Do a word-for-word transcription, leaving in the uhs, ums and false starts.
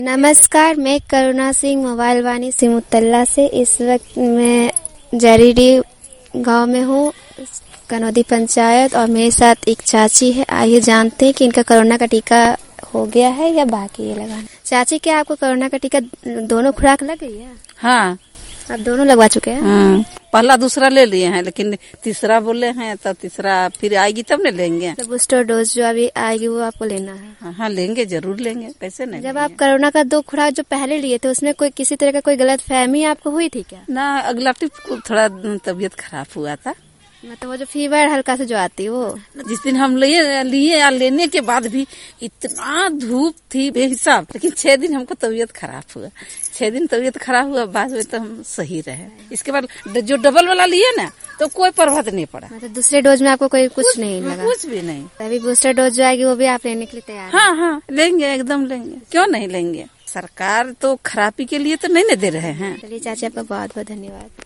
नमस्कार, मैं करुणा सिंह मोबाइल वानी सिमुतल्ला से। इस वक्त मैं जरीडी गांव में हूँ, कनौदी पंचायत, और मेरे साथ एक चाची है। आइए जानते हैं कि इनका कोरोना का टीका हो गया है या बाकी है लगाना। चाची, क्या आपको कोरोना का टीका दोनों खुराक लग गई है? हाँ, आप दोनों लगवा चुके हैं? हाँ, पहला दूसरा ले लिए हैं, लेकिन तीसरा बोले हैं, तो तीसरा फिर आएगी तब न लेंगे। तो बूस्टर डोज जो अभी आएगी वो आपको लेना है? हाँ, हाँ, लेंगे, जरूर लेंगे, कैसे नहीं। जब आप कोरोना का दो खुराक जो पहले लिए थे उसमें कोई किसी तरह का कोई गलत फहमी आपको हुई थी क्या? ना, अगला टिप थोड़ा तबीयत खराब हुआ था। मतलब वो जो फीवर हल्का से जो आती है वो? जिस दिन हम लिए लिए या लेने के बाद भी इतना धूप थी बेहिसाब, लेकिन छह दिन हमको तबीयत खराब हुआ। छह दिन तबीयत खराब हुआ, बाद में तो हम सही रहे। इसके बाद जो डबल वाला लिए ना, तो कोई प्रभाव नहीं पड़ा। मतलब दूसरे डोज में आपको कोई कुछ, कुछ नहीं लगा? कुछ भी नहीं। अभी बूस्टर डोज जो आएगी वो भी आप लेने के लिए तैयार? हाँ, हाँ, लेंगे, एकदम लेंगे, क्यों नहीं लेंगे। सरकार तो खराबी के लिए तो नहीं न दे रहे हैं। चलिए चाची, आपका बहुत बहुत धन्यवाद।